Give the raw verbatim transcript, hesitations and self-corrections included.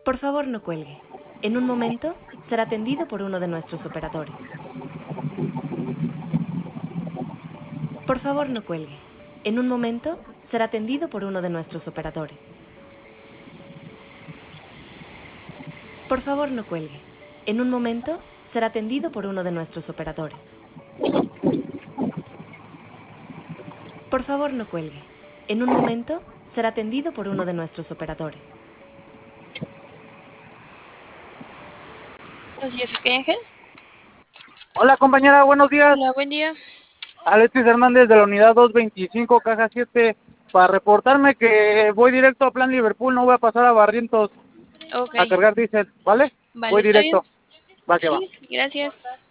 Por favor, no cuelgue. En un momento será atendido por uno de nuestros operadores. Por favor, no cuelgue. En un momento será atendido por uno de nuestros operadores. Por favor, no cuelgue. En un momento será atendido por uno de nuestros operadores. Por favor, no cuelgue. En un momento será atendido por uno de nuestros operadores. Buenos días, ¿ok, Ángel? Hola compañera, buenos días. Hola, buen día. Alexis Hernández de la unidad doscientos veinticinco, caja siete, para reportarme que voy directo a Plan Liverpool, no voy a pasar a Barrientos Ok, a cargar diésel, ¿vale? vale, Voy está bien. directo, va que va. Sí, gracias.